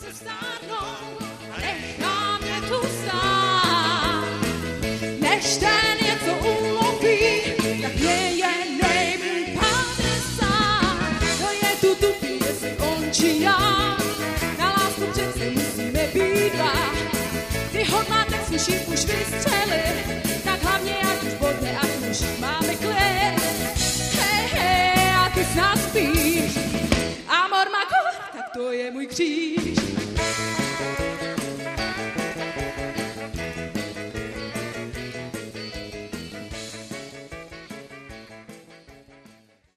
se stárnou a nechá mě tu stát. Než ten něco uloví, tak mě je nejmůj 50. To je tu tupý, jestli on či já, na lásku přece musíme být dva. Ty hodláte slyším už vystřelit, tak hlavně ať už bodne, ať už máme klid. Hej, hej, a ty snad spíš. Amor Mago, tak to je můj kříž.